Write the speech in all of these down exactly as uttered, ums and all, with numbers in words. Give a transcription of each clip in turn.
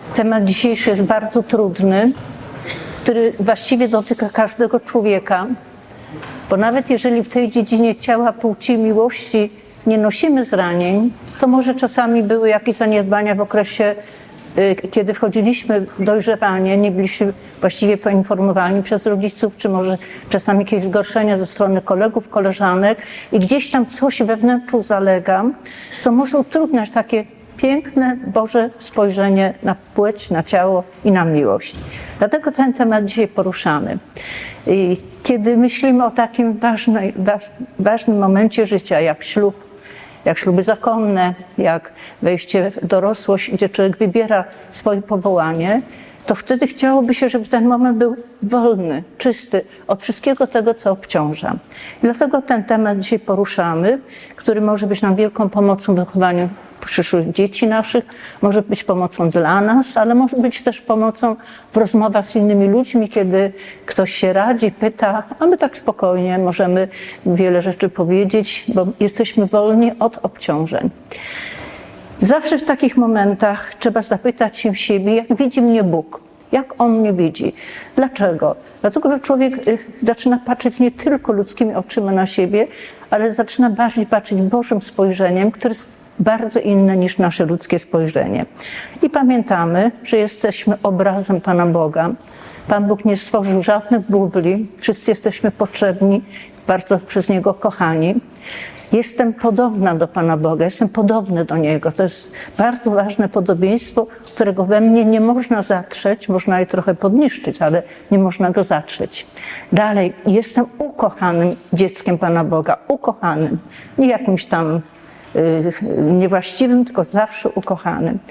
Temat dzisiejszy jest bardzo trudny, który właściwie dotyka każdego człowieka, bo nawet jeżeli w tej dziedzinie ciała, płci, miłości nie nosimy zranień, to może czasami były jakieś zaniedbania w okresie, kiedy wchodziliśmy w dojrzewanie, nie byliśmy właściwie poinformowani przez rodziców, czy może czasami jakieś zgorszenia ze strony kolegów, koleżanek i gdzieś tam coś we wnętrzu zalega, co może utrudniać takie piękne Boże spojrzenie na płeć, na ciało i na miłość. Dlatego ten temat dzisiaj poruszamy. I kiedy myślimy o takim ważnej, waż, ważnym momencie życia, jak ślub, jak śluby zakonne, jak wejście w dorosłość, gdzie człowiek wybiera swoje powołanie, to wtedy chciałoby się, żeby ten moment był wolny, czysty od wszystkiego tego, co obciąża. I dlatego ten temat dzisiaj poruszamy, który może być nam wielką pomocą w wychowaniu przyszłych dzieci naszych, może być pomocą dla nas, ale może być też pomocą w rozmowach z innymi ludźmi, kiedy ktoś się radzi, pyta, a my tak spokojnie możemy wiele rzeczy powiedzieć, bo jesteśmy wolni od obciążeń. Zawsze w takich momentach trzeba zapytać się siebie, jak widzi mnie Bóg, jak On mnie widzi. Dlaczego? Dlatego, że człowiek zaczyna patrzeć nie tylko ludzkimi oczyma na siebie, ale zaczyna bardziej patrzeć Bożym spojrzeniem, które jest bardzo inne niż nasze ludzkie spojrzenie. I pamiętamy, że jesteśmy obrazem Pana Boga. Pan Bóg nie stworzył żadnych bubli, wszyscy jesteśmy potrzebni, bardzo przez Niego kochani. Jestem podobna do Pana Boga, jestem podobny do Niego. To jest bardzo ważne podobieństwo, którego we mnie nie można zatrzeć, można je trochę podniszczyć, ale nie można go zatrzeć. Dalej, jestem ukochanym dzieckiem Pana Boga, ukochanym, nie jakimś tam niewłaściwym, tylko zawsze ukochanym.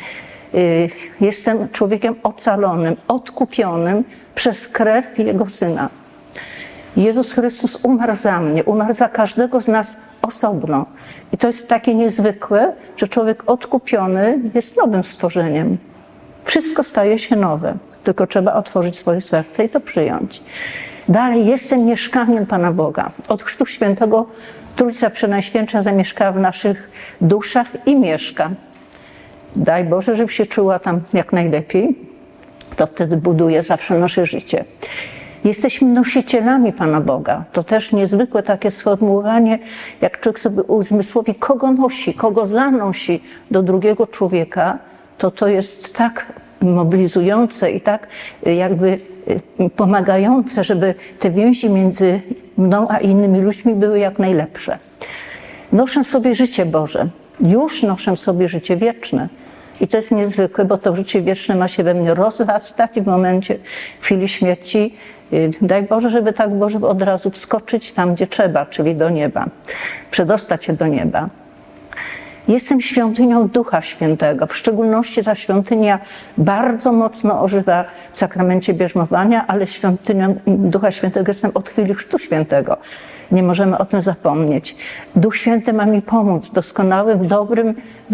Jestem człowiekiem ocalonym, odkupionym przez krew Jego Syna. Jezus Chrystus umarł za mnie, umarł za każdego z nas osobno. I to jest takie niezwykłe, że człowiek odkupiony jest nowym stworzeniem. Wszystko staje się nowe, tylko trzeba otworzyć swoje serce i to przyjąć. Dalej, jestem mieszkaniem Pana Boga. Od Chrztu Świętego Trójca Przenajświętsza zamieszkała w naszych duszach i mieszka. Daj Boże, żeby się czuła tam jak najlepiej. To wtedy buduje zawsze nasze życie. Jesteśmy nosicielami Pana Boga. To też niezwykłe takie sformułowanie, jak człowiek sobie uzmysłowi, kogo nosi, kogo zanosi do drugiego człowieka, to to jest tak mobilizujące i tak jakby pomagające, żeby te więzi między mną a innymi ludźmi były jak najlepsze. Noszę sobie życie Boże. Już noszę sobie życie wieczne. I to jest niezwykłe, bo to życie wieczne ma się we mnie rozrastać w momencie, w chwili śmierci. Daj Boże, żeby tak było, żeby od razu wskoczyć tam, gdzie trzeba, czyli do nieba. Przedostać się do nieba. Jestem świątynią Ducha Świętego. W szczególności ta świątynia bardzo mocno ożywa w sakramencie bierzmowania, ale świątynią Ducha Świętego jestem od chwili Chrztu Świętego. Nie możemy o tym zapomnieć. Duch Święty ma mi pomóc w doskonałym, dobrym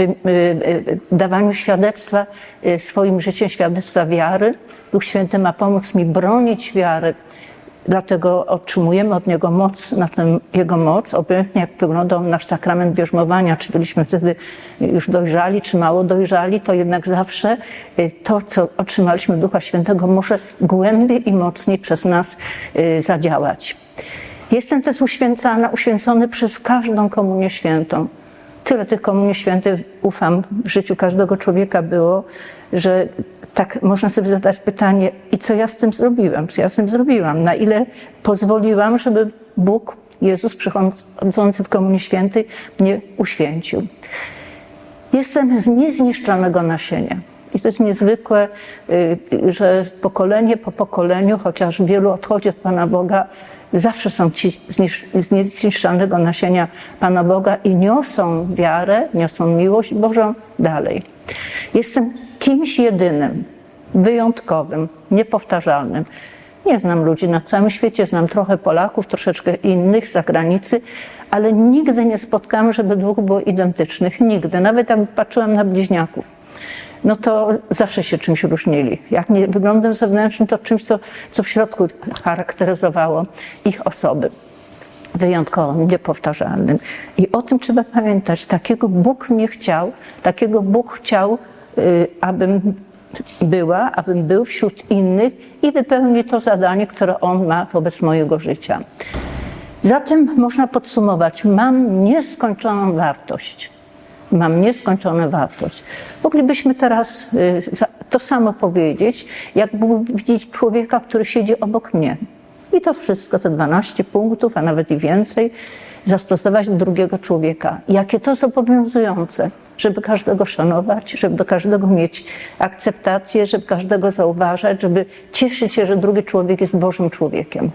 dawaniu świadectwa swoim życiem, świadectwa wiary. Duch Święty ma pomóc mi bronić wiary. Dlatego otrzymujemy od Niego moc, na tę Jego moc, obojętnie jak wyglądał nasz sakrament bierzmowania, czy byliśmy wtedy już dojrzali, czy mało dojrzali, to jednak zawsze to, co otrzymaliśmy Ducha Świętego, może głębiej i mocniej przez nas zadziałać. Jestem też uświęcana, uświęcony przez każdą komunię świętą. Tyle tych komunii świętych, ufam, w życiu każdego człowieka było, że tak można sobie zadać pytanie, i co ja z tym zrobiłam? Co ja z tym zrobiłam? Na ile pozwoliłam, żeby Bóg, Jezus przychodzący w Komunii Świętej mnie uświęcił? Jestem z niezniszczalnego nasienia. I to jest niezwykłe, że pokolenie po pokoleniu, chociaż wielu odchodzi od Pana Boga, zawsze są ci z niezniszczalnego nasienia Pana Boga i niosą wiarę, niosą miłość Bożą dalej. Jestem kimś jedynym, wyjątkowym, niepowtarzalnym. Nie znam ludzi na całym świecie, znam trochę Polaków, troszeczkę innych z zagranicy, ale nigdy nie spotkałam, żeby dwóch było identycznych. Nigdy. Nawet jak patrzyłam na bliźniaków, no to zawsze się czymś różnili. Jak nie wyglądem zewnętrznym, to czymś, co, co w środku charakteryzowało ich osoby. Wyjątkowym, niepowtarzalnym. I o tym trzeba pamiętać. Takiego Bóg mnie chciał, takiego Bóg chciał, abym była, abym był wśród innych i wypełnił to zadanie, które On ma wobec mojego życia. Zatem można podsumować, mam nieskończoną wartość. Mam nieskończoną wartość. Moglibyśmy teraz to samo powiedzieć, jak Bóg widzi człowieka, który siedzi obok mnie. I to wszystko, te dwanaście punktów, a nawet i więcej, zastosować do drugiego człowieka. Jakie to zobowiązujące, żeby każdego szanować, żeby do każdego mieć akceptację, żeby każdego zauważać, żeby cieszyć się, że drugi człowiek jest Bożym człowiekiem.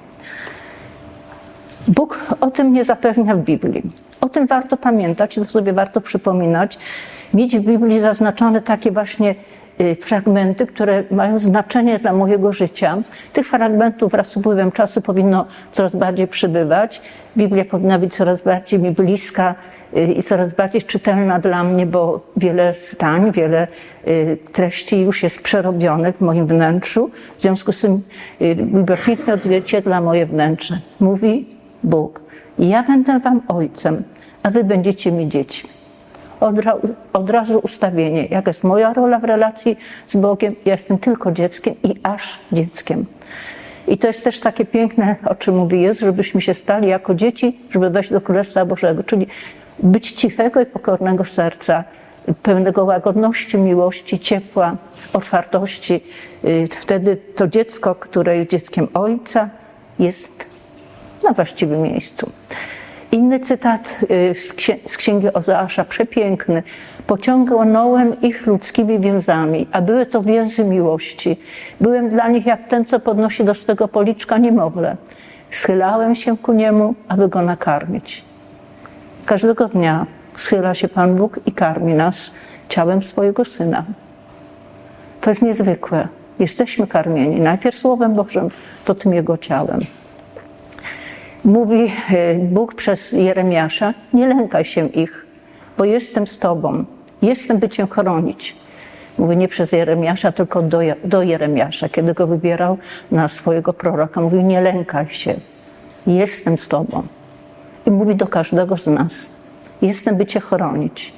Bóg o tym nie zapewnia w Biblii. O tym warto pamiętać, to sobie warto przypominać. Mieć w Biblii zaznaczone takie właśnie fragmenty, które mają znaczenie dla mojego życia. Tych fragmentów wraz z upływem czasu powinno coraz bardziej przybywać. Biblia powinna być coraz bardziej mi bliska i coraz bardziej czytelna dla mnie, bo wiele zdań, wiele treści już jest przerobionych w moim wnętrzu. W związku z tym Biblia pięknie odzwierciedla moje wnętrze. Mówi Bóg: ja będę wam ojcem, a wy będziecie mi dziećmi. Od, ra, od razu ustawienie, jaka jest moja rola w relacji z Bogiem. Ja jestem tylko dzieckiem i aż dzieckiem. I to jest też takie piękne, o czym mówi Jezus, żebyśmy się stali jako dzieci, żeby wejść do Królestwa Bożego, czyli być cichego i pokornego serca, pełnego łagodności, miłości, ciepła, otwartości. Wtedy to dziecko, które jest dzieckiem Ojca, jest na właściwym miejscu. Inny cytat z księgi Ozeasza, przepiękny. Pociągnąłem ich ludzkimi więzami, a były to więzy miłości. Byłem dla nich jak ten, co podnosi do swego policzka niemowlę. Schylałem się ku niemu, aby go nakarmić. Każdego dnia schyla się Pan Bóg i karmi nas ciałem swojego Syna. To jest niezwykłe. Jesteśmy karmieni najpierw Słowem Bożym, potem Jego ciałem. Mówi Bóg przez Jeremiasza: nie lękaj się ich, bo jestem z Tobą, jestem, by Cię chronić. Mówi nie przez Jeremiasza, tylko do, do Jeremiasza, kiedy go wybierał na swojego proroka. Mówi: nie lękaj się, jestem z Tobą. I mówi do każdego z nas: jestem, by Cię chronić.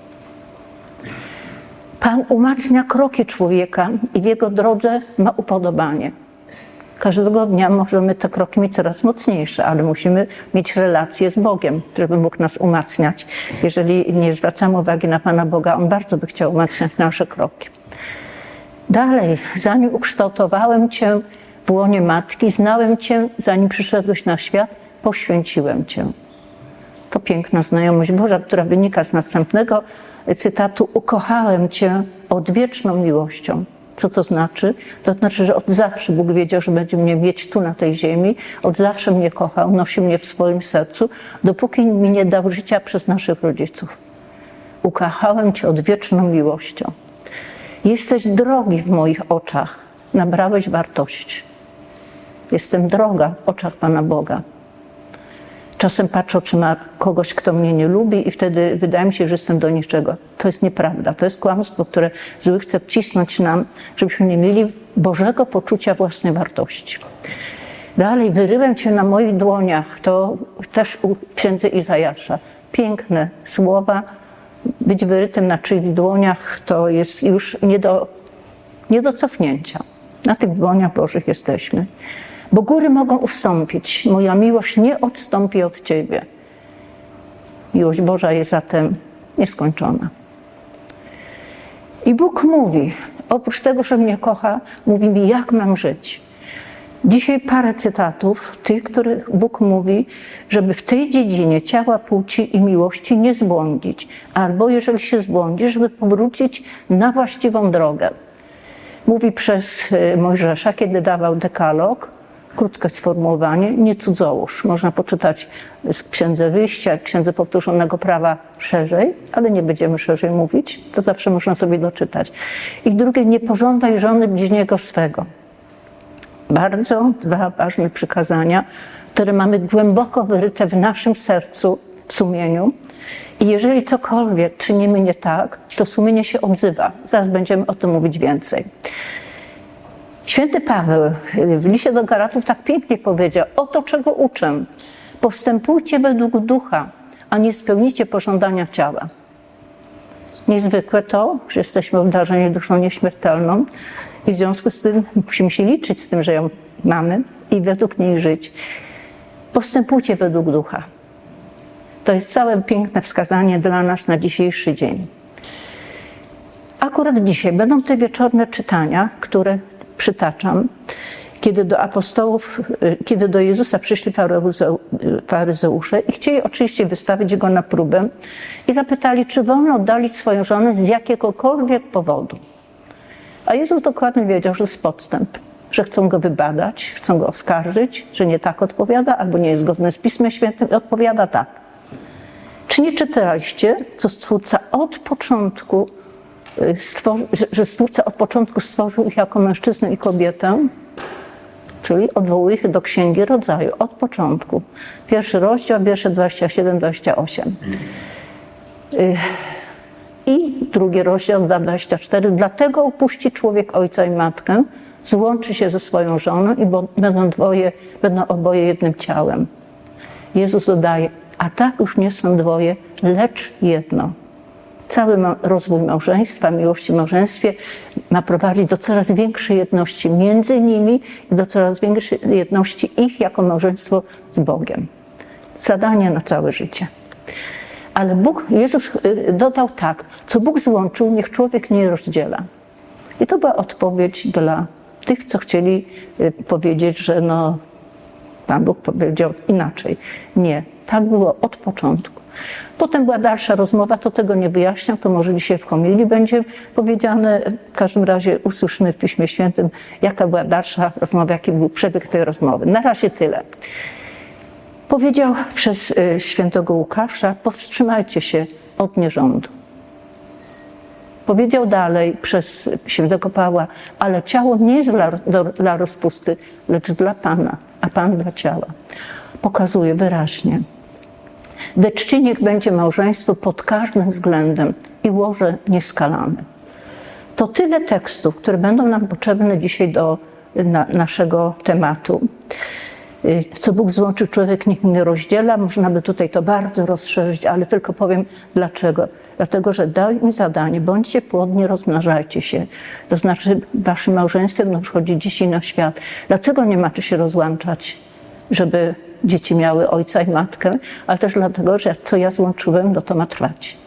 Pan umacnia kroki człowieka i w jego drodze ma upodobanie. Każdego dnia możemy te kroki mieć coraz mocniejsze, ale musimy mieć relację z Bogiem, żeby mógł nas umacniać. Jeżeli nie zwracamy uwagi na Pana Boga, On bardzo by chciał umacniać nasze kroki. Dalej, zanim ukształtowałem Cię w łonie matki, znałem Cię, zanim przyszedłeś na świat, poświęciłem Cię. To piękna znajomość Boża, która wynika z następnego cytatu: ukochałem Cię odwieczną miłością. Co to znaczy? To znaczy, że od zawsze Bóg wiedział, że będzie mnie mieć tu na tej ziemi. Od zawsze mnie kochał, nosił mnie w swoim sercu, dopóki mi nie dał życia przez naszych rodziców. Ukochałem Cię odwieczną miłością. Jesteś drogi w moich oczach, nabrałeś wartości. Jestem droga w oczach Pana Boga. Czasem patrzę oczyma kogoś, kto mnie nie lubi i wtedy wydaje mi się, że jestem do niczego. To jest nieprawda. To jest kłamstwo, które zły chce wcisnąć nam, żebyśmy nie mieli Bożego poczucia własnej wartości. Dalej, wyryłem Cię na moich dłoniach. To też u księdza Izajasza. Piękne słowa. Być wyrytym na czyichś dłoniach to jest już nie do, nie do cofnięcia. Na tych dłoniach Bożych jesteśmy. Bo góry mogą ustąpić, moja miłość nie odstąpi od Ciebie. Miłość Boża jest zatem nieskończona. I Bóg mówi, oprócz tego, że mnie kocha, mówi mi, jak mam żyć. Dzisiaj parę cytatów, tych, których Bóg mówi, żeby w tej dziedzinie ciała, płci i miłości nie zbłądzić. Albo jeżeli się zbłądzi, żeby powrócić na właściwą drogę. Mówi przez Mojżesza, kiedy dawał dekalog, krótkie sformułowanie, nie cudzołóż. Można poczytać z Księdze Wyjścia, Księdze Powtórzonego Prawa szerzej, ale nie będziemy szerzej mówić, to zawsze można sobie doczytać. I drugie, nie pożądaj żony bliźniego swego. Bardzo dwa ważne przykazania, które mamy głęboko wyryte w naszym sercu, w sumieniu. I jeżeli cokolwiek czynimy nie tak, to sumienie się odzywa. Zaraz będziemy o tym mówić więcej. Święty Paweł w liście do Galatów tak pięknie powiedział: oto czego uczę, postępujcie według ducha, a nie spełnicie pożądania ciała. niezwykłe to, że jesteśmy obdarzeni duszą nieśmiertelną i w związku z tym musimy się liczyć z tym, że ją mamy i według niej żyć. Postępujcie według ducha. To jest całe piękne wskazanie dla nas na dzisiejszy dzień. Akurat dzisiaj będą te wieczorne czytania, które przytaczam, kiedy do apostołów, kiedy do Jezusa przyszli faryzeusze i chcieli oczywiście wystawić go na próbę i zapytali, czy wolno oddalić swoją żonę z jakiegokolwiek powodu. A Jezus dokładnie wiedział, że jest podstęp, że chcą go wybadać, chcą go oskarżyć, że nie tak odpowiada, albo nie jest zgodny z Pismem Świętym i odpowiada tak. Czy nie czytaliście, co Stwórca od początku stworzy, że Stwórca od początku stworzył ich jako mężczyznę i kobietę? Czyli odwołuje ich do Księgi Rodzaju, od początku. Pierwszy rozdział, wiersze dwadzieścia siedem dwadzieścia osiem. I drugi rozdział, dwadzieścia cztery. Dlatego opuści człowiek ojca i matkę, złączy się ze swoją żoną i będą dwoje, będą oboje jednym ciałem. Jezus dodaje, a tak już nie są dwoje, lecz jedno. Cały rozwój małżeństwa, miłości w małżeństwie ma prowadzić do coraz większej jedności między nimi i do coraz większej jedności ich jako małżeństwo z Bogiem. Zadanie na całe życie. Ale Bóg, Jezus dodał tak, co Bóg złączył, niech człowiek nie rozdziela. I to była odpowiedź dla tych, co chcieli powiedzieć, że no, Pan Bóg powiedział inaczej. Nie, tak było od początku. Potem była dalsza rozmowa, to tego nie wyjaśniam, to może dzisiaj w homilii będzie powiedziane. W każdym razie usłyszymy w Piśmie Świętym, jaka była dalsza rozmowa, jaki był przebieg tej rozmowy. Na razie tyle. Powiedział przez świętego Łukasza, powstrzymajcie się od nierządu. Powiedział dalej przez świętego Pawła, ale ciało nie jest dla, do, dla rozpusty, lecz dla Pana, a Pan dla ciała. Pokazuje wyraźnie. We czci niech będzie małżeństwo pod każdym względem i łoże nieskalane. To tyle tekstów, które będą nam potrzebne dzisiaj do na, naszego tematu. Co Bóg złączył, człowiek nikt nie rozdziela. Można by tutaj to bardzo rozszerzyć, ale tylko powiem dlaczego. Dlatego, że dał im zadanie, bądźcie płodni, rozmnażajcie się. To znaczy w waszym małżeństwie będą przychodzić dzieci na świat. Dlatego nie macie się rozłączać, żeby dzieci miały ojca i matkę, ale też dlatego, że co ja złączyłem, no to ma trwać.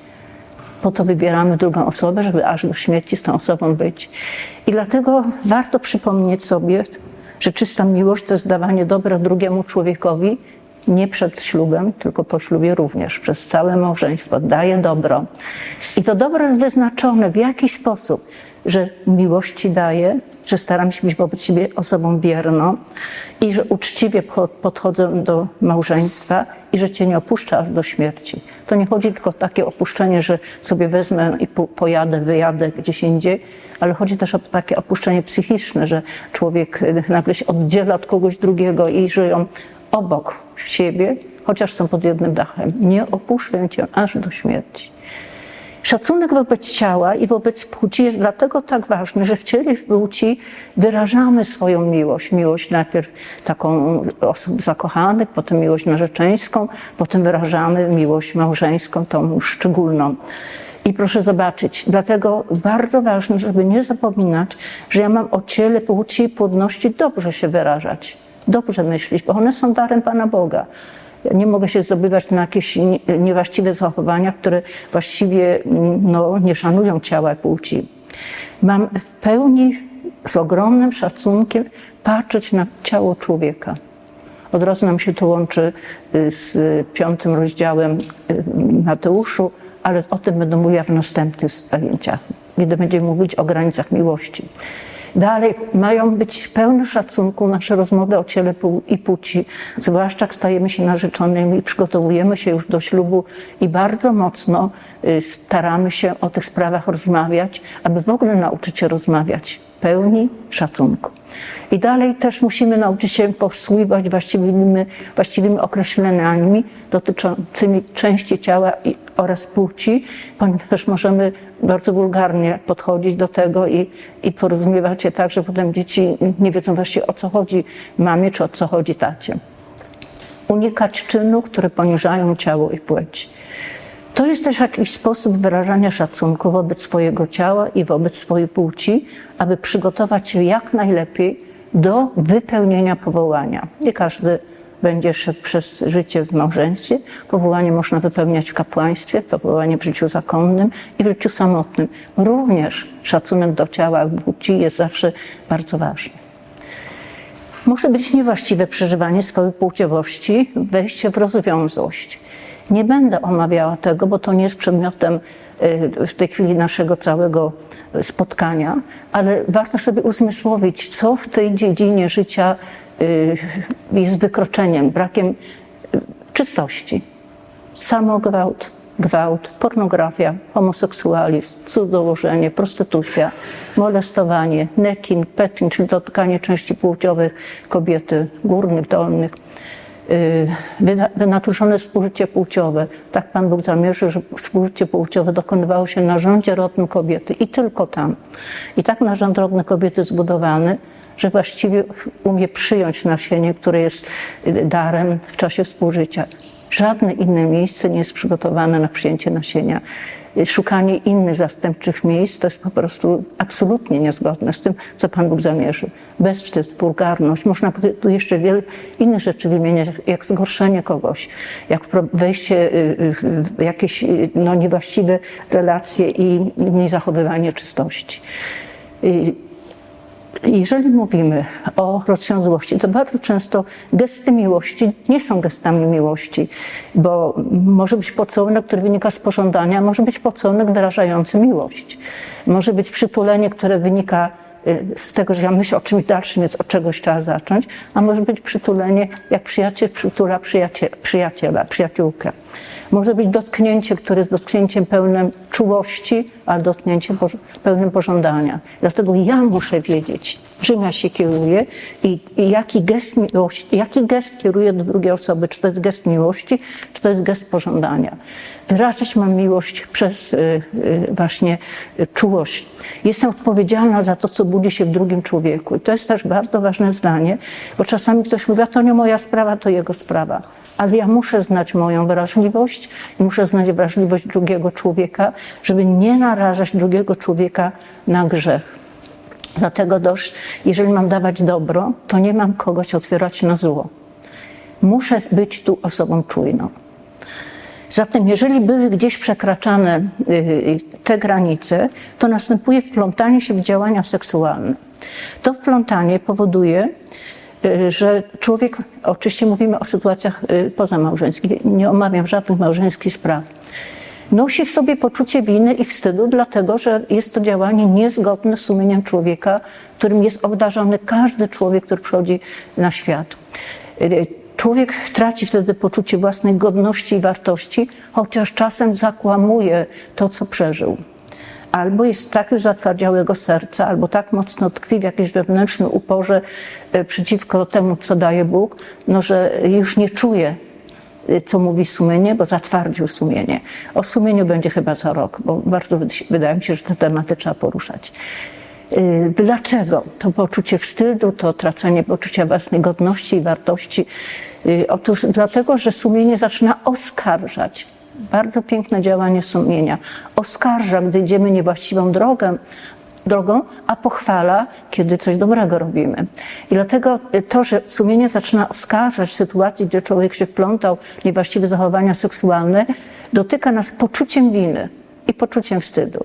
Po to wybieramy drugą osobę, żeby aż do śmierci z tą osobą być. I dlatego warto przypomnieć sobie, że czysta miłość to jest dawanie dobra drugiemu człowiekowi, nie przed ślubem, tylko po ślubie również, przez całe małżeństwo. Daje dobro. I to dobro jest wyznaczone w jaki sposób, że miłości daje, że staram się być wobec siebie osobą wierną i że uczciwie podchodzę do małżeństwa i że cię nie opuszczę aż do śmierci. To nie chodzi tylko o takie opuszczenie, że sobie wezmę i pojadę, wyjadę gdzieś indziej, ale chodzi też o takie opuszczenie psychiczne, że człowiek nagle się oddziela od kogoś drugiego i żyją obok siebie, chociaż są pod jednym dachem. Nie opuszczę cię aż do śmierci. Szacunek wobec ciała i wobec płci jest dlatego tak ważny, że w ciele w płci wyrażamy swoją miłość. Miłość najpierw taką osób zakochanych, potem miłość narzeczeńską, potem wyrażamy miłość małżeńską, tą szczególną. I proszę zobaczyć, dlatego bardzo ważne, żeby nie zapominać, że ja mam o ciele, płci i płodności dobrze się wyrażać, dobrze myśleć, bo one są darem Pana Boga. Ja nie mogę się zdobywać na jakieś niewłaściwe zachowania, które właściwie no, nie szanują ciała i płci. Mam w pełni, z ogromnym szacunkiem patrzeć na ciało człowieka. Od razu nam się to łączy z piątym rozdziałem Mateuszu, ale o tym będę mówiła w następnych zajęciach, kiedy będziemy mówić o granicach miłości. Dalej mają być pełne szacunku nasze rozmowy o ciele i płci, zwłaszcza jak stajemy się narzeczonymi i przygotowujemy się już do ślubu i bardzo mocno staramy się o tych sprawach rozmawiać, aby w ogóle nauczyć się rozmawiać. Pełni szacunku. I dalej też musimy nauczyć się posługiwać właściwymi, właściwymi określeniami dotyczącymi części ciała i, oraz płci, ponieważ możemy bardzo wulgarnie podchodzić do tego i, i porozumiewać się tak, że potem dzieci nie wiedzą właściwie o co chodzi mamie, czy o co chodzi tacie. Unikać czynów, które poniżają ciało i płeć. To jest też jakiś sposób wyrażania szacunku wobec swojego ciała i wobec swojej płci, aby przygotować się jak najlepiej do wypełnienia powołania. Nie każdy będzie szedł przez życie w małżeństwie. Powołanie można wypełniać w kapłaństwie, powołanie w życiu zakonnym i w życiu samotnym. Również szacunek do ciała i płci jest zawsze bardzo ważny. Może być niewłaściwe przeżywanie swojej płciowości, wejście w rozwiązłość. Nie będę omawiała tego, bo to nie jest przedmiotem w tej chwili naszego całego spotkania, ale warto sobie uzmysłowić, co w tej dziedzinie życia jest wykroczeniem, brakiem czystości. Samogwałt, gwałt, pornografia, homoseksualizm, cudzołożenie, prostytucja, molestowanie, necking, petting, czyli dotykanie części płciowych kobiety, górnych, dolnych, wynaturzone współżycie płciowe. Tak Pan Bóg zamierzył, że współżycie płciowe dokonywało się na narządzie rodnym kobiety i tylko tam. I tak narząd rodny kobiety zbudowany, że właściwie umie przyjąć nasienie, które jest darem w czasie współżycia. Żadne inne miejsce nie jest przygotowane na przyjęcie nasienia. Szukanie innych zastępczych miejsc to jest po prostu absolutnie niezgodne z tym, co Pan Bóg zamierzył. Bezwstyd, wulgarność, można tu jeszcze wiele innych rzeczy wymieniać, jak zgorszenie kogoś, jak wejście w jakieś no, niewłaściwe relacje i niezachowywanie czystości. Jeżeli mówimy o rozwiązłości, to bardzo często gesty miłości nie są gestami miłości, bo może być pocałunek, który wynika z pożądania, może być pocałunek wyrażający miłość. Może być przytulenie, które wynika z tego, że ja myślę o czymś dalszym, więc od czegoś trzeba zacząć, a może być przytulenie, jak przyjaciel przytula przyjaciela, przyjaciela przyjaciółkę. Może być dotknięcie, które jest dotknięciem pełnym czułości, ale dotknięciem pełnym pożądania. Dlatego ja muszę wiedzieć, czym ja się kieruję i, i jaki gest miłości, jaki gest kieruję do drugiej osoby. Czy to jest gest miłości, czy to jest gest pożądania. Wyrażać mam miłość przez y, y, właśnie y, czułość. Jestem odpowiedzialna za to, co budzi się w drugim człowieku. I to jest też bardzo ważne zdanie, bo czasami ktoś mówi, a to nie moja sprawa, to jego sprawa. Ale ja muszę znać moją wrażliwość i muszę znać wrażliwość drugiego człowieka, żeby nie narażać drugiego człowieka na grzech. Dlatego też, jeżeli mam dawać dobro, to nie mam kogoś otwierać na zło. Muszę być tu osobą czujną. Zatem jeżeli były gdzieś przekraczane te granice, to następuje wplątanie się w działania seksualne. To wplątanie powoduje, że człowiek, oczywiście mówimy o sytuacjach pozamałżeńskich, nie omawiam żadnych małżeńskich spraw, nosi w sobie poczucie winy i wstydu, dlatego że jest to działanie niezgodne z sumieniem człowieka, którym jest obdarzony każdy człowiek, który przychodzi na świat. Człowiek traci wtedy poczucie własnej godności i wartości, chociaż czasem zakłamuje to, co przeżył. Albo jest tak już zatwardziałego serca, albo tak mocno tkwi w jakiejś wewnętrznym uporze przeciwko temu, co daje Bóg, no, że już nie czuje, co mówi sumienie, bo zatwardził sumienie. O sumieniu będzie chyba za rok, bo bardzo wydaje mi się, że te tematy trzeba poruszać. Dlaczego? To poczucie wstydu, to tracenie poczucia własnej godności i wartości. Otóż dlatego, że sumienie zaczyna oskarżać. Bardzo piękne działanie sumienia. Oskarża, gdy idziemy niewłaściwą drogę, drogą, a pochwala, kiedy coś dobrego robimy. I dlatego to, że sumienie zaczyna oskarżać w sytuacji, gdzie człowiek się wplątał w niewłaściwe zachowania seksualne, dotyka nas poczuciem winy i poczuciem wstydu.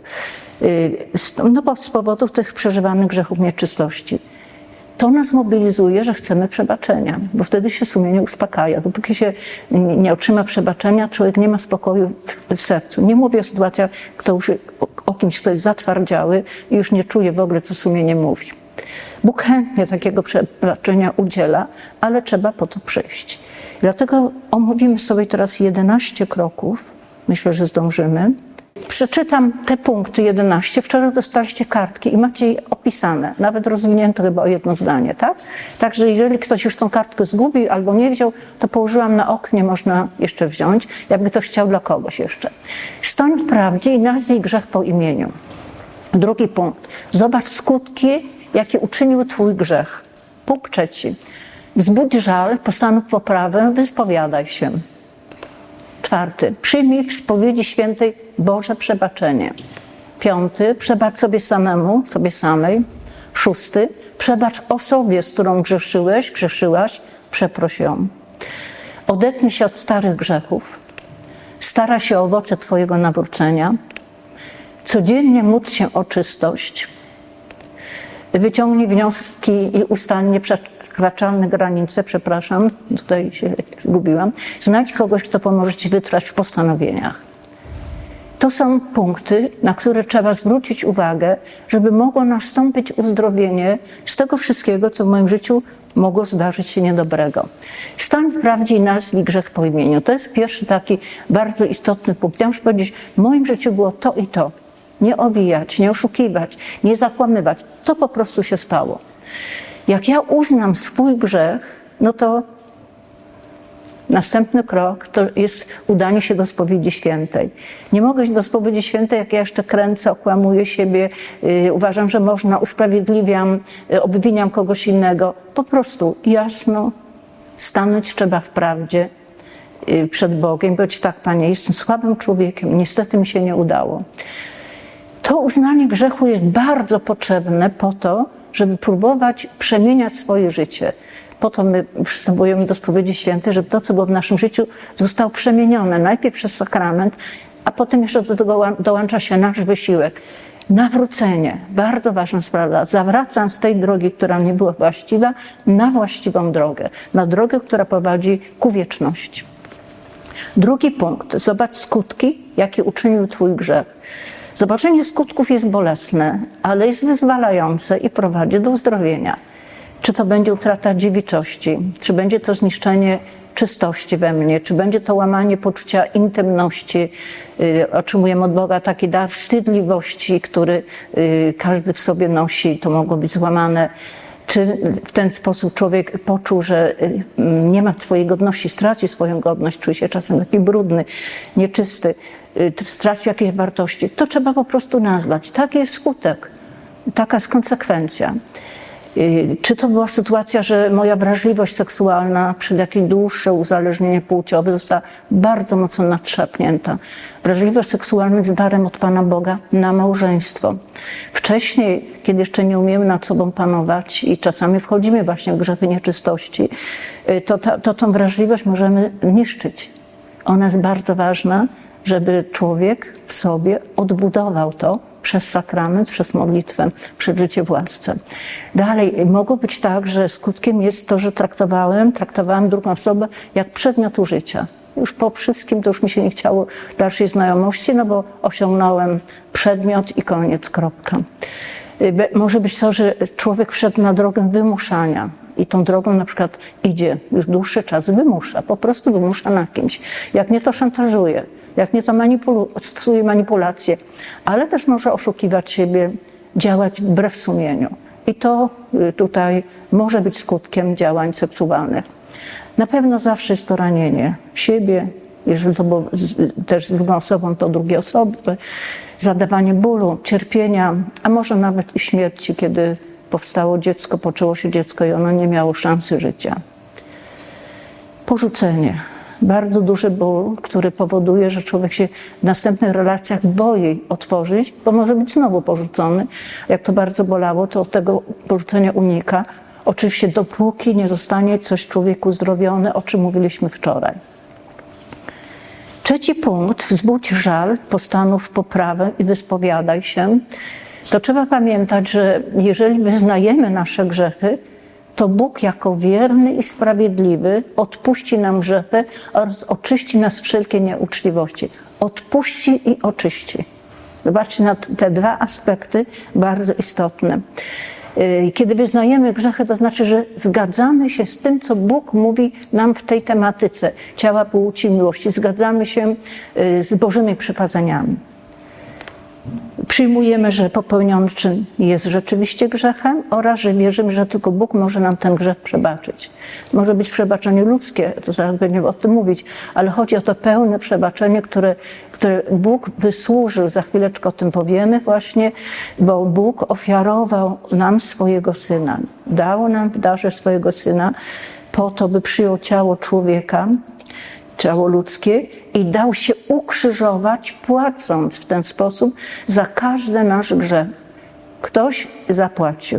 No bo z powodu tych przeżywanych grzechów nieczystości. To nas mobilizuje, że chcemy przebaczenia, bo wtedy się sumienie uspokaja. Dopóki się nie otrzyma przebaczenia, człowiek nie ma spokoju w, w sercu. Nie mówię o sytuacjach, kto już, o kimś, kto jest zatwardziały i już nie czuje w ogóle, co sumienie mówi. Bóg chętnie takiego przebaczenia udziela, ale trzeba po to przyjść. Dlatego omówimy sobie teraz jedenaście kroków. Myślę, że zdążymy. Przeczytam te punkty jedenaście. Wczoraj dostaliście kartki i macie je opisane, nawet rozwinięte chyba o jedno zdanie, tak? Także jeżeli ktoś już tą kartkę zgubił albo nie wziął, to położyłam na oknie, można jeszcze wziąć, jakby ktoś chciał dla kogoś jeszcze. Stań w prawdzie i nazwij grzech po imieniu. Drugi punkt. Zobacz skutki, jakie uczynił twój grzech. Punkt trzeci. Wzbudź żal, postanów poprawę, wyspowiadaj się. Czwarty, przyjmij w spowiedzi świętej Boże przebaczenie. Piąty, przebacz sobie samemu, sobie samej. Szósty, przebacz osobie, z którą grzeszyłeś, grzeszyłaś, przeproś ją. Odetnij się od starych grzechów. Stara się o owoce Twojego nawrócenia. Codziennie módl się o czystość. Wyciągnij wnioski i ustal nieprzekraczalne granice, przepraszam, tutaj się zgubiłam. Znajdź kogoś, kto pomoże Ci wytrwać w postanowieniach. To są punkty, na które trzeba zwrócić uwagę, żeby mogło nastąpić uzdrowienie z tego wszystkiego, co w moim życiu mogło zdarzyć się niedobrego. Stań w prawdzie i nazwij grzech po imieniu. To jest pierwszy taki bardzo istotny punkt. Ja muszę powiedzieć, w moim życiu było to i to. Nie owijać, nie oszukiwać, nie zakłamywać. To po prostu się stało. Jak ja uznam swój grzech, no to następny krok to jest udanie się do spowiedzi świętej. Nie mogę iść do spowiedzi świętej, jak ja jeszcze kręcę, okłamuję siebie, yy, uważam, że można, usprawiedliwiam, yy, obwiniam kogoś innego. Po prostu jasno stanąć trzeba w prawdzie yy, przed Bogiem. Być tak, Panie, jestem słabym człowiekiem, niestety mi się nie udało. To uznanie grzechu jest bardzo potrzebne po to, żeby próbować przemieniać swoje życie. Po to my przystępujemy do spowiedzi świętej, żeby to, co było w naszym życiu, zostało przemienione. Najpierw przez sakrament, a potem jeszcze do tego dołącza się nasz wysiłek. Nawrócenie, bardzo ważna sprawa. Zawracam z tej drogi, która nie była właściwa, na właściwą drogę. Na drogę, która prowadzi ku wieczności. Drugi punkt. Zobacz skutki, jakie uczynił Twój grzech. Zobaczenie skutków jest bolesne, ale jest wyzwalające i prowadzi do uzdrowienia. Czy to będzie utrata dziewiczości, czy będzie to zniszczenie czystości we mnie, czy będzie to łamanie poczucia intymności. Otrzymujemy od Boga taki dar wstydliwości, który każdy w sobie nosi, to mogło być złamane. Czy w ten sposób człowiek poczuł, że nie ma swojej godności, straci swoją godność, czuje się czasem taki brudny, nieczysty, stracił jakieś wartości. To trzeba po prostu nazwać. Taki jest skutek, taka jest konsekwencja. Czy to była sytuacja, że moja wrażliwość seksualna przez jakieś dłuższe uzależnienie płciowe została bardzo mocno nadszarpnięta. Wrażliwość seksualna jest darem od Pana Boga na małżeństwo. Wcześniej, kiedy jeszcze nie umiemy nad sobą panować i czasami wchodzimy właśnie w grzechy nieczystości, to, to, to tą wrażliwość możemy niszczyć. Ona jest bardzo ważna, żeby człowiek w sobie odbudował to przez sakrament, przez modlitwę, przez życie w łasce. Dalej, mogło być tak, że skutkiem jest to, że traktowałem, traktowałem drugą osobę jak przedmiot użycia. Już po wszystkim to już mi się nie chciało dalszej znajomości, no bo osiągnąłem przedmiot i koniec, kropka. Może być to, że człowiek wszedł na drogę wymuszania i tą drogą na przykład idzie już dłuższy czas, wymusza, po prostu wymusza na kimś. Jak nie, to szantażuje, jak nie, to manipulu- stosuje manipulacje, ale też może oszukiwać siebie, działać wbrew sumieniu. I to tutaj może być skutkiem działań seksualnych. Na pewno zawsze jest to ranienie siebie, jeżeli to było też z drugą osobą, to drugiej osoby, zadawanie bólu, cierpienia, a może nawet i śmierci, kiedy powstało dziecko, poczęło się dziecko i ono nie miało szansy życia. Porzucenie. Bardzo duży ból, który powoduje, że człowiek się w następnych relacjach boi otworzyć, bo może być znowu porzucony. Jak to bardzo bolało, to tego porzucenia unika. Oczywiście dopóki nie zostanie coś w człowieku uzdrowione, o czym mówiliśmy wczoraj. Trzeci punkt, wzbudź żal, postanów poprawę i wyspowiadaj się. To trzeba pamiętać, że jeżeli wyznajemy nasze grzechy, to Bóg jako wierny i sprawiedliwy odpuści nam grzechy oraz oczyści nas z wszelkiej nieuczciwości. Odpuści i oczyści. Zobaczcie na te dwa aspekty bardzo istotne. Kiedy wyznajemy grzechy, to znaczy, że zgadzamy się z tym, co Bóg mówi nam w tej tematyce ciała, płci, miłości. Zgadzamy się z Bożymi przykazaniami. Przyjmujemy, że popełniony czyn jest rzeczywiście grzechem oraz, że wierzymy, że tylko Bóg może nam ten grzech przebaczyć. Może być przebaczenie ludzkie, to zaraz będziemy o tym mówić, ale chodzi o to pełne przebaczenie, które, które Bóg wysłużył. Za chwileczkę o tym powiemy właśnie, bo Bóg ofiarował nam swojego Syna. Dał nam w darze swojego Syna po to, by przyjął ciało człowieka, ciało ludzkie i dał się ukrzyżować, płacąc w ten sposób za każdy nasz grzech. Ktoś zapłacił.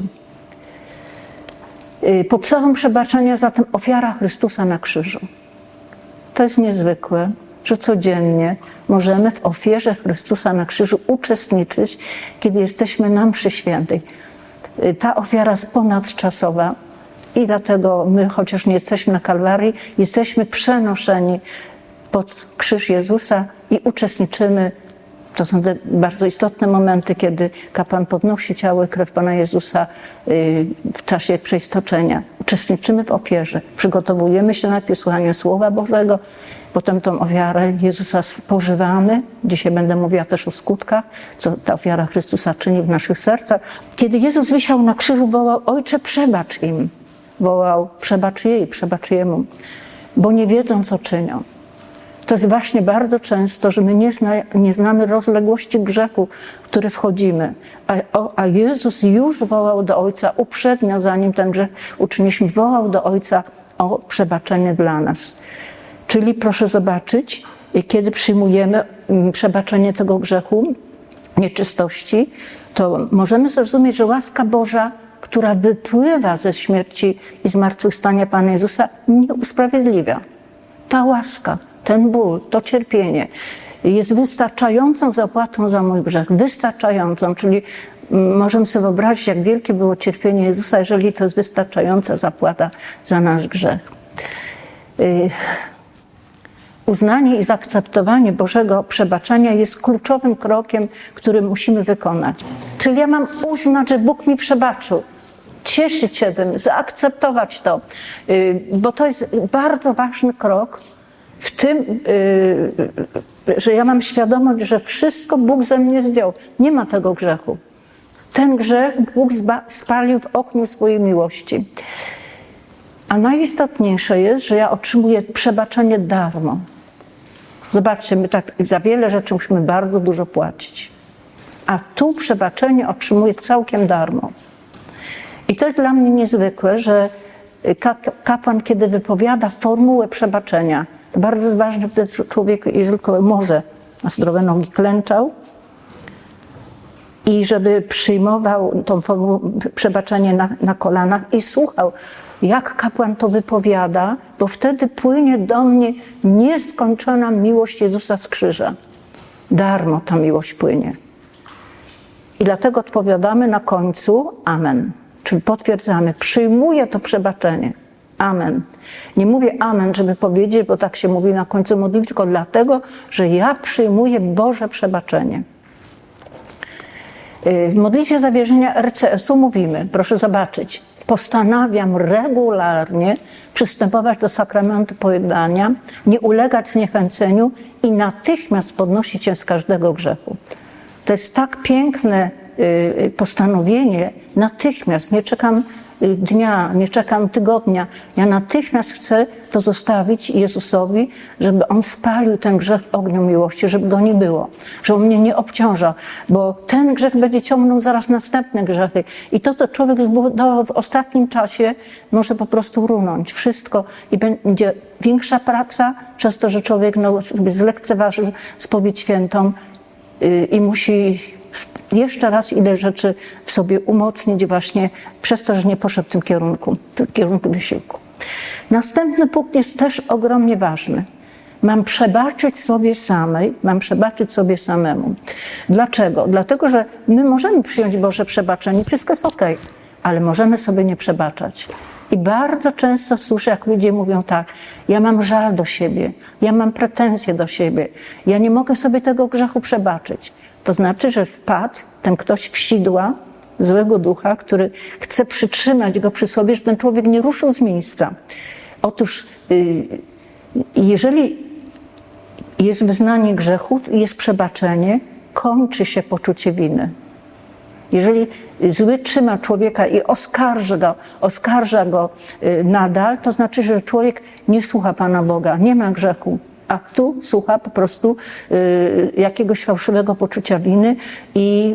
Podstawą przebaczenia zatem ofiara Chrystusa na krzyżu. To jest niezwykłe, że codziennie możemy w ofierze Chrystusa na krzyżu uczestniczyć, kiedy jesteśmy na mszy świętej. Ta ofiara jest ponadczasowa i dlatego my, chociaż nie jesteśmy na Kalwarii, jesteśmy przenoszeni pod krzyż Jezusa i uczestniczymy. To są te bardzo istotne momenty, kiedy kapłan podnosi ciało i krew Pana Jezusa w czasie przeistoczenia. Uczestniczymy w ofierze, przygotowujemy się najpierw słuchania Słowa Bożego, potem tą ofiarę Jezusa spożywamy. Dzisiaj będę mówiła też o skutkach, co ta ofiara Chrystusa czyni w naszych sercach. Kiedy Jezus wisiał na krzyżu, wołał: Ojcze, przebacz im. Wołał: przebacz jej, przebacz jemu, bo nie wiedzą, co czynią. To jest właśnie bardzo często, że my nie, zna, nie znamy rozległości grzechu, w który wchodzimy. A, o, a Jezus już wołał do Ojca uprzednio, zanim ten grzech uczyniliśmy, wołał do Ojca o przebaczenie dla nas. Czyli proszę zobaczyć, kiedy przyjmujemy przebaczenie tego grzechu, nieczystości, to możemy zrozumieć, że łaska Boża, która wypływa ze śmierci i zmartwychwstania Pana Jezusa, nie usprawiedliwia. Ta łaska, ten ból, to cierpienie jest wystarczającą zapłatą za mój grzech. Wystarczającą, czyli możemy sobie wyobrazić, jak wielkie było cierpienie Jezusa, jeżeli to jest wystarczająca zapłata za nasz grzech. Uznanie i zaakceptowanie Bożego przebaczenia jest kluczowym krokiem, który musimy wykonać. Czyli ja mam uznać, że Bóg mi przebaczył. Cieszyć się tym, zaakceptować to, bo to jest bardzo ważny krok w tym, że ja mam świadomość, że wszystko Bóg ze mnie zdjął. Nie ma tego grzechu. Ten grzech Bóg spalił w ogniu swojej miłości. A najistotniejsze jest, że ja otrzymuję przebaczenie darmo. Zobaczcie, my tak za wiele rzeczy musimy bardzo dużo płacić. A tu przebaczenie otrzymuję całkiem darmo. I to jest dla mnie niezwykłe, że kapłan, kiedy wypowiada formułę przebaczenia, to bardzo jest ważne, wtedy człowiek, jeżeli tylko może, na zdrowe nogi klęczał i żeby przyjmował tą formułę przebaczenia na, na kolanach i słuchał, jak kapłan to wypowiada, bo wtedy płynie do mnie nieskończona miłość Jezusa z krzyża. Darmo ta miłość płynie. I dlatego odpowiadamy na końcu amen. Czyli potwierdzamy, przyjmuję to przebaczenie. Amen. Nie mówię amen, żeby powiedzieć, bo tak się mówi na końcu modlitwy, tylko dlatego, że ja przyjmuję Boże przebaczenie. W modlitwie zawierzenia R C S u mówimy, proszę zobaczyć, postanawiam regularnie przystępować do sakramentu pojednania, nie ulegać zniechęceniu i natychmiast podnosić się z każdego grzechu. To jest tak piękne postanowienie, natychmiast, nie czekam dnia, nie czekam tygodnia. Ja natychmiast chcę to zostawić Jezusowi, żeby On spalił ten grzech w ogniu miłości, żeby go nie było, że On mnie nie obciążał, bo ten grzech będzie ciągnął zaraz następne grzechy. I to, co człowiek zbudował w ostatnim czasie, może po prostu runąć. Wszystko i będzie większa praca przez to, że człowiek no, sobie zlekceważy spowiedź świętą yy, i musi jeszcze raz ile rzeczy w sobie umocnić właśnie przez to, że nie poszedł w tym kierunku, w tym kierunku wysiłku. Następny punkt jest też ogromnie ważny. Mam przebaczyć sobie samej, mam przebaczyć sobie samemu. Dlaczego? Dlatego, że my możemy przyjąć Boże przebaczenie, wszystko jest okej, ale możemy sobie nie przebaczać. I bardzo często słyszę, jak ludzie mówią tak, ja mam żal do siebie, ja mam pretensje do siebie, ja nie mogę sobie tego grzechu przebaczyć. To znaczy, że wpadł ten ktoś w sidła złego ducha, który chce przytrzymać go przy sobie, żeby ten człowiek nie ruszył z miejsca. Otóż jeżeli jest wyznanie grzechów i jest przebaczenie, kończy się poczucie winy. Jeżeli zły trzyma człowieka i oskarża go, oskarża go nadal, to znaczy, że człowiek nie słucha Pana Boga, nie ma grzechu. A tu słucha po prostu y, jakiegoś fałszywego poczucia winy i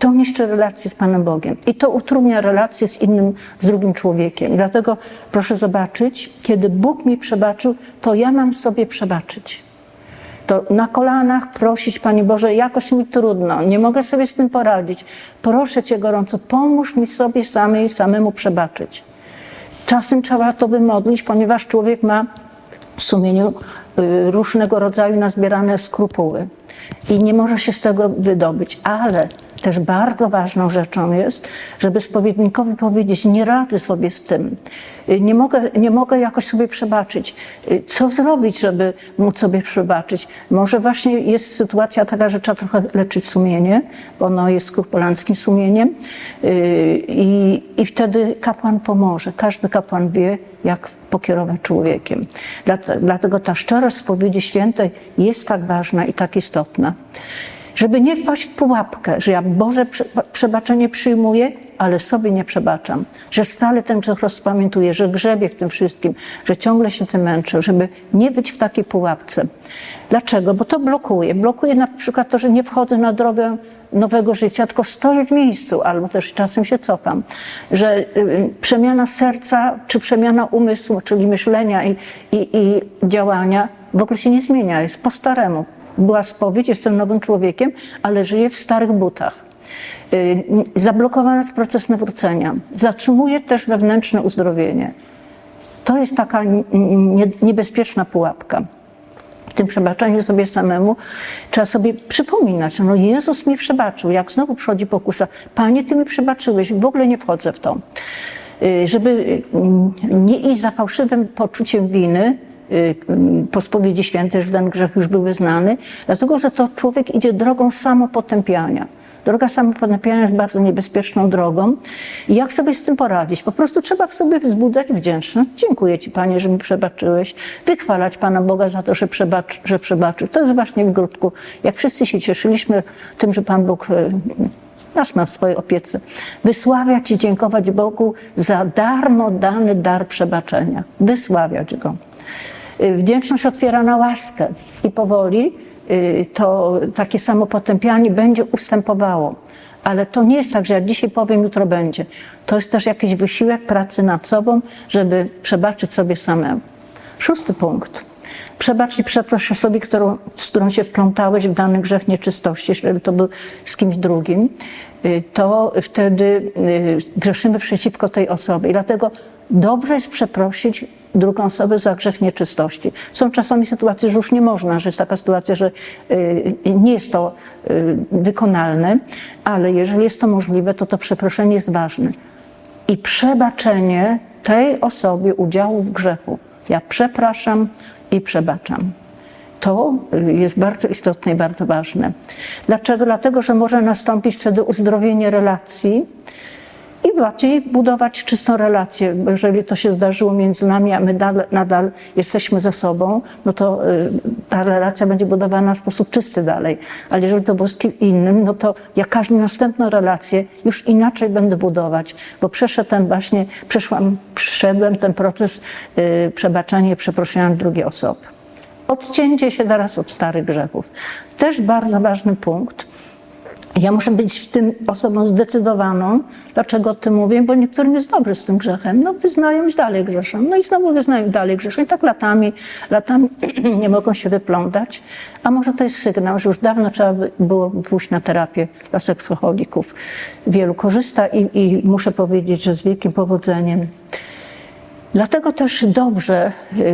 To niszczy relacje z Panem Bogiem i to utrudnia relacje z innym, z drugim człowiekiem. I dlatego proszę zobaczyć, kiedy Bóg mi przebaczył, to ja mam sobie przebaczyć. To na kolanach prosić, Panie Boże, jakoś mi trudno, nie mogę sobie z tym poradzić. Proszę Cię gorąco, pomóż mi sobie samej, samemu przebaczyć. Czasem trzeba to wymodlić, ponieważ człowiek ma w sumieniu różnego rodzaju nazbierane skrupuły i nie może się z tego wydobyć, ale też bardzo ważną rzeczą jest, żeby spowiednikowi powiedzieć, nie radzę sobie z tym, nie mogę, nie mogę jakoś sobie przebaczyć. Co zrobić, żeby móc sobie przebaczyć? Może właśnie jest sytuacja taka, że trzeba trochę leczyć sumienie, bo ono jest skrupulanckim sumieniem i, i wtedy kapłan pomoże. Każdy kapłan wie, jak pokierować człowiekiem. Dlatego ta szczerość spowiedzi świętej jest tak ważna i tak istotna. Żeby nie wpaść w pułapkę, że ja Boże przebaczenie przyjmuję, ale sobie nie przebaczam. Że stale ten grzech rozpamiętuję, że grzebię w tym wszystkim, że ciągle się tym męczę, żeby nie być w takiej pułapce. Dlaczego? Bo to blokuje. Blokuje na przykład to, że nie wchodzę na drogę nowego życia, tylko stoję w miejscu, albo też czasem się cofam. Że przemiana serca, czy przemiana umysłu, czyli myślenia i, i, i działania w ogóle się nie zmienia, jest po staremu. Była spowiedź, jestem nowym człowiekiem, ale żyję w starych butach. Zablokowany jest proces nawrócenia. Zatrzymuje też wewnętrzne uzdrowienie. To jest taka niebezpieczna pułapka. W tym przebaczeniu sobie samemu trzeba sobie przypominać, no Jezus mi przebaczył. Jak znowu przychodzi pokusa, Panie, Ty mi przebaczyłeś, w ogóle nie wchodzę w to. Żeby nie iść za fałszywym poczuciem winy, po spowiedzi świętej, że ten grzech już był wyznany, dlatego że to człowiek idzie drogą samopotępiania. Droga samopotępiania jest bardzo niebezpieczną drogą. I jak sobie z tym poradzić? Po prostu trzeba w sobie wzbudzać wdzięczność. Dziękuję Ci, Panie, że mi przebaczyłeś. Wychwalać Pana Boga za to, że, przebacz, że przebaczył. To jest właśnie w grudku. Jak wszyscy się cieszyliśmy tym, że Pan Bóg nas ma w swojej opiece. Wysławiać i dziękować Bogu za darmo dany dar przebaczenia. Wysławiać Go. Wdzięczność otwiera na łaskę i powoli to takie samopotępianie będzie ustępowało. Ale to nie jest tak, że jak dzisiaj powiem, jutro będzie. To jest też jakiś wysiłek pracy nad sobą, żeby przebaczyć sobie samemu. Szósty punkt. Przebacz i przeproś osobie, którą, z którą się wplątałeś w dany grzech nieczystości, jeżeli to był z kimś drugim, to wtedy grzeszymy przeciwko tej osobie. I dlatego dobrze jest przeprosić drugą osobę za grzech nieczystości. Są czasami sytuacje, że już nie można, że jest taka sytuacja, że nie jest to wykonalne, ale jeżeli jest to możliwe, to to przeproszenie jest ważne. I przebaczenie tej osobie udziału w grzechu. Ja przepraszam i przebaczam. To jest bardzo istotne i bardzo ważne. Dlaczego? Dlatego, że może nastąpić wtedy uzdrowienie relacji i łatwiej budować czystą relację. Bo jeżeli to się zdarzyło między nami, a my nadal, nadal jesteśmy ze sobą, no to y, ta relacja będzie budowana w sposób czysty dalej. Ale jeżeli to było z kim innym, no to ja każdą następną relację już inaczej będę budować, bo przeszedł ten właśnie, przeszłam, przeszedłem ten proces y, przebaczania i przeproszenia drugiej osoby. Odcięcie się teraz od starych grzechów. Też bardzo ważny punkt. Ja muszę być w tym osobą zdecydowaną. Dlaczego o tym mówię? Bo niektórym jest dobrze z tym grzechem. No wyznają i dalej grzeszą. No i znowu wyznają i dalej grzeszą. I tak latami, latami nie mogą się wyplątać. A może to jest sygnał, że już dawno trzeba było pójść na terapię dla seksocholików. Wielu korzysta i, i muszę powiedzieć, że z wielkim powodzeniem. Dlatego też dobrze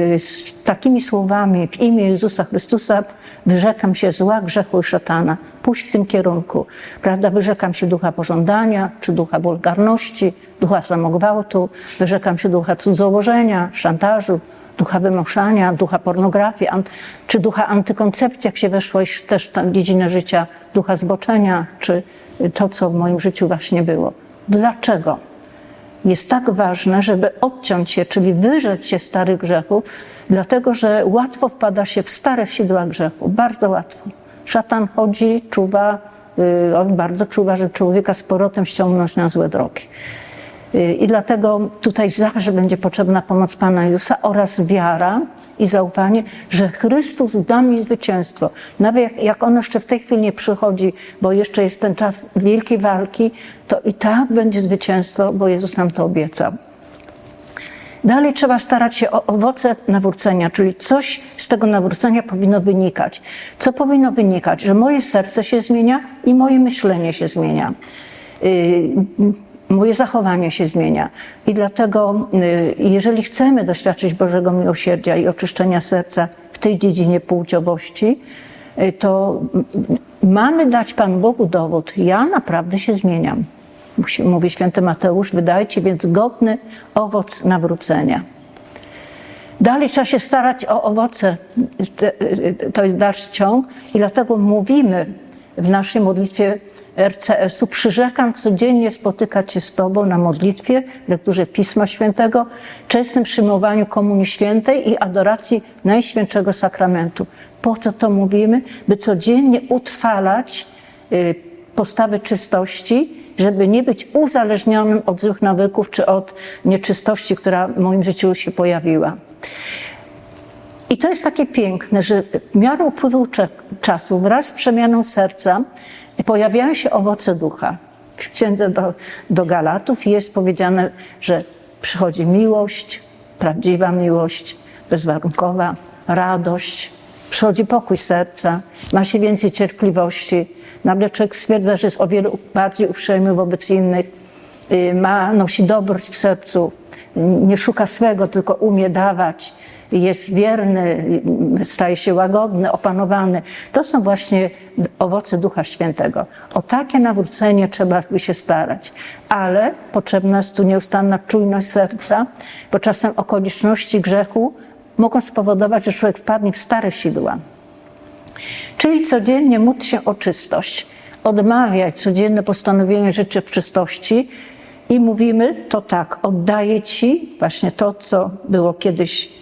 z takimi słowami w imię Jezusa Chrystusa wyrzekam się zła, grzechu i szatana. Pójść w tym kierunku. Prawda? Wyrzekam się ducha pożądania, czy ducha wulgarności, ducha samogwałtu, wyrzekam się ducha cudzołożenia, szantażu, ducha wymuszania, ducha pornografii, czy ducha antykoncepcji, jak się weszło też w tę dziedzinę życia, ducha zboczenia, czy to, co w moim życiu właśnie było. Dlaczego? Jest tak ważne, żeby odciąć się, czyli wyrzec się starych grzechów, dlatego że łatwo wpada się w stare sidła grzechu, bardzo łatwo. Szatan chodzi, czuwa, on bardzo czuwa, żeby człowieka z powrotem ściągnąć na złe drogi. I dlatego tutaj zawsze będzie potrzebna pomoc Pana Jezusa oraz wiara i zaufanie, że Chrystus da mi zwycięstwo. Nawet jak, jak ono jeszcze w tej chwili nie przychodzi, bo jeszcze jest ten czas wielkiej walki, to i tak będzie zwycięstwo, bo Jezus nam to obiecał. Dalej trzeba starać się o owoce nawrócenia, czyli coś z tego nawrócenia powinno wynikać. Co powinno wynikać? Że moje serce się zmienia i moje myślenie się zmienia. Moje zachowanie się zmienia. I dlatego, jeżeli chcemy doświadczyć Bożego miłosierdzia i oczyszczenia serca w tej dziedzinie płciowości, to mamy dać Panu Bogu dowód. Ja naprawdę się zmieniam. Mówi święty Mateusz, wydajcie więc godny owoc nawrócenia. Dalej trzeba się starać o owoce, to jest dalszy ciąg i dlatego mówimy w naszej modlitwie R C S-u, przyrzekam codziennie spotykać się z Tobą na modlitwie, lekturze Pisma Świętego, częstym przyjmowaniu Komunii Świętej i adoracji Najświętszego Sakramentu. Po co to mówimy? By codziennie utrwalać postawę czystości, żeby nie być uzależnionym od złych nawyków czy od nieczystości, która w moim życiu się pojawiła. I to jest takie piękne, że w miarę upływu czasu wraz z przemianą serca pojawiają się owoce ducha. W księdze do, do Galatów jest powiedziane, że przychodzi miłość, prawdziwa miłość, bezwarunkowa, radość, przychodzi pokój serca, ma się więcej cierpliwości. Nagle człowiek stwierdza, że jest o wiele bardziej uprzejmy wobec innych, ma, nosi dobroć w sercu, nie szuka swego, tylko umie dawać, jest wierny, staje się łagodny, opanowany. To są właśnie owoce Ducha Świętego. O takie nawrócenie trzeba by się starać. Ale potrzebna jest tu nieustanna czujność serca, bo czasem okoliczności grzechu mogą spowodować, że człowiek wpadnie w stare sidła. Czyli codziennie módl się o czystość, odmawiać codzienne postanowienie życia w czystości i mówimy to tak, oddaję Ci właśnie to, co było kiedyś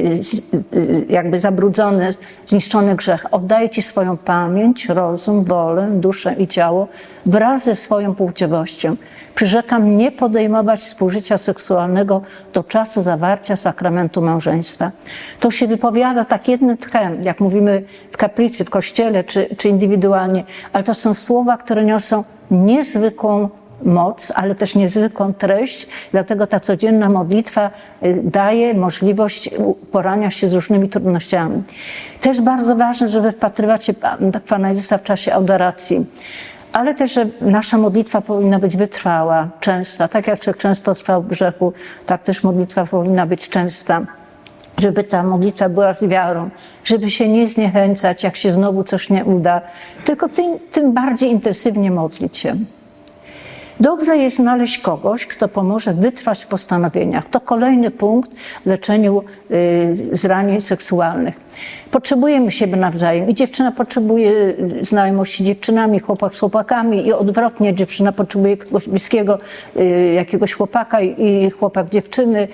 jakby zabrudzone, zniszczony grzech. Oddaję Ci swoją pamięć, rozum, wolę, duszę i ciało wraz ze swoją płciowością. Przyrzekam nie podejmować współżycia seksualnego do czasu zawarcia sakramentu małżeństwa. To się wypowiada tak jednym tchem, jak mówimy w kaplicy, w kościele czy, czy indywidualnie, ale to są słowa, które niosą niezwykłą moc, ale też niezwykłą treść, dlatego ta codzienna modlitwa daje możliwość uporania się z różnymi trudnościami. Też bardzo ważne, żeby wpatrywać się w Pana Jezusa w czasie adoracji, ale też, że nasza modlitwa powinna być wytrwała, częsta. Tak jak człowiek często trwał w grzechu, tak też modlitwa powinna być częsta. Żeby ta modlitwa była z wiarą, żeby się nie zniechęcać, jak się znowu coś nie uda, tylko tym, tym bardziej intensywnie modlić się. Dobrze jest znaleźć kogoś, kto pomoże wytrwać w postanowieniach. To kolejny punkt w leczeniu zranień seksualnych. Potrzebujemy siebie nawzajem. I dziewczyna potrzebuje znajomości z dziewczynami, chłopak z chłopakami i odwrotnie. Dziewczyna potrzebuje kogoś bliskiego, jakiegoś chłopaka i chłopak dziewczyny.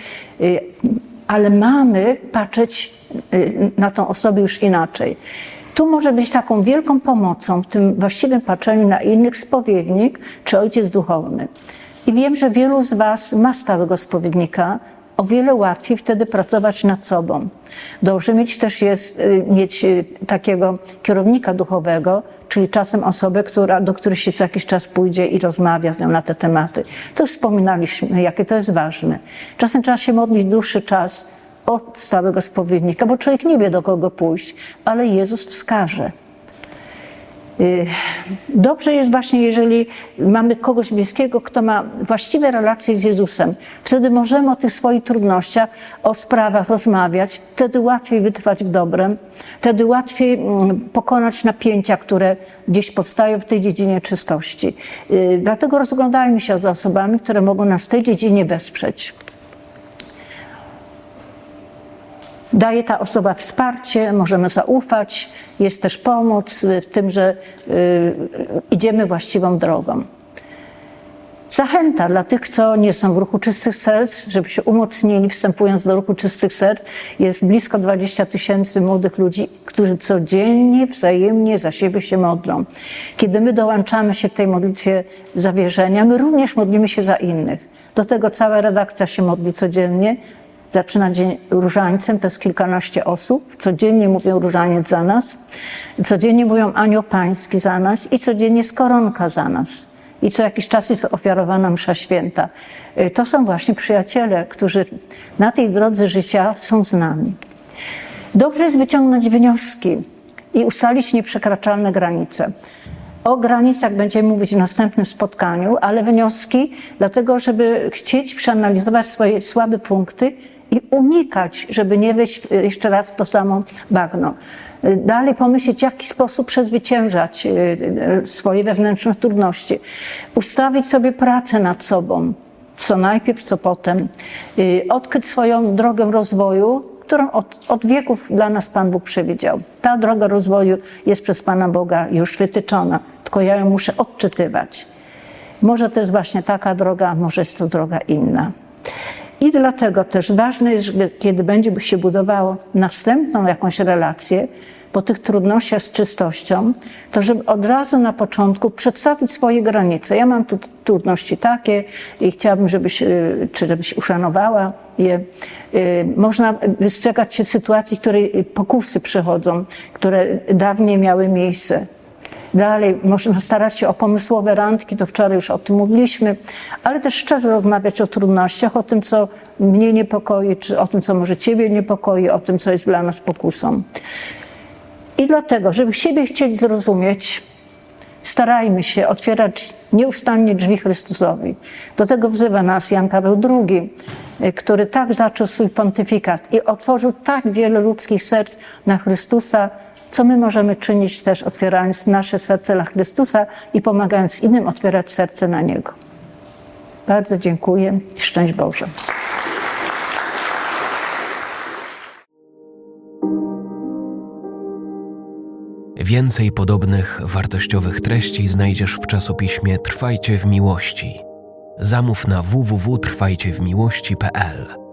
Ale mamy patrzeć na tą osobę już inaczej. Tu może być taką wielką pomocą w tym właściwym patrzeniu na innych spowiednik czy ojciec duchowny. I wiem, że wielu z Was ma stałego spowiednika, o wiele łatwiej wtedy pracować nad sobą. Dobrze mieć też jest mieć takiego kierownika duchowego, czyli czasem osobę, która, do której się co jakiś czas pójdzie i rozmawia z nią na te tematy. To już wspominaliśmy, jakie to jest ważne. Czasem trzeba się modlić dłuższy czas od stałego spowiednika, bo człowiek nie wie, do kogo pójść, ale Jezus wskaże. Dobrze jest właśnie, jeżeli mamy kogoś bliskiego, kto ma właściwe relacje z Jezusem. Wtedy możemy o tych swoich trudnościach, o sprawach rozmawiać, wtedy łatwiej wytrwać w dobrem, wtedy łatwiej pokonać napięcia, które gdzieś powstają w tej dziedzinie czystości. Dlatego rozglądajmy się za osobami, które mogą nas w tej dziedzinie wesprzeć. Daje ta osoba wsparcie, możemy zaufać, jest też pomoc w tym, że y, idziemy właściwą drogą. Zachęta dla tych, co nie są w ruchu czystych serc, żeby się umocnili, wstępując do ruchu czystych serc. Jest blisko dwadzieścia tysięcy młodych ludzi, którzy codziennie, wzajemnie za siebie się modlą. Kiedy my dołączamy się w tej modlitwie zawierzenia, my również modlimy się za innych. Do tego cała redakcja się modli codziennie. zaczyna dzień różańcem, to jest kilkanaście osób, codziennie mówią różaniec za nas, codziennie mówią anioł pański za nas i codziennie jest koronka za nas. I co jakiś czas jest ofiarowana msza święta. To są właśnie przyjaciele, którzy na tej drodze życia są z nami. Dobrze jest wyciągnąć wnioski i ustalić nieprzekraczalne granice. O granicach będziemy mówić w następnym spotkaniu, ale wnioski dlatego, żeby chcieć przeanalizować swoje słabe punkty i unikać, żeby nie wejść jeszcze raz w to samo bagno. Dalej pomyśleć, w jaki sposób przezwyciężać swoje wewnętrzne trudności. Ustawić sobie pracę nad sobą, co najpierw, co potem. Odkryć swoją drogę rozwoju, którą od, od wieków dla nas Pan Bóg przewidział. Ta droga rozwoju jest przez Pana Boga już wytyczona, tylko ja ją muszę odczytywać. Może to jest właśnie taka droga, może jest to droga inna. I dlatego też ważne jest, że kiedy będzie się budowało następną jakąś relację, po tych trudnościach z czystością, to żeby od razu na początku przedstawić swoje granice. Ja mam tu trudności takie i chciałabym, żebyś, czy żebyś uszanowała je. Można wystrzegać się sytuacji, w której pokusy przychodzą, które dawniej miały miejsce. Dalej można starać się o pomysłowe randki, to wczoraj już o tym mówiliśmy, ale też szczerze rozmawiać o trudnościach, o tym, co mnie niepokoi, czy o tym, co może Ciebie niepokoi, o tym, co jest dla nas pokusą. I dlatego, żeby siebie chcieć zrozumieć, starajmy się otwierać nieustannie drzwi Chrystusowi. Do tego wzywa nas Jan Paweł drugi, który tak zaczął swój pontyfikat i otworzył tak wiele ludzkich serc na Chrystusa, co my możemy czynić też, otwierając nasze serce na Chrystusa i pomagając innym otwierać serce na Niego. Bardzo dziękuję i szczęść Boże. Więcej podobnych wartościowych treści znajdziesz w czasopiśmie Trwajcie w Miłości. Zamów na w w w kropka trwajcie w miłości kropka p l.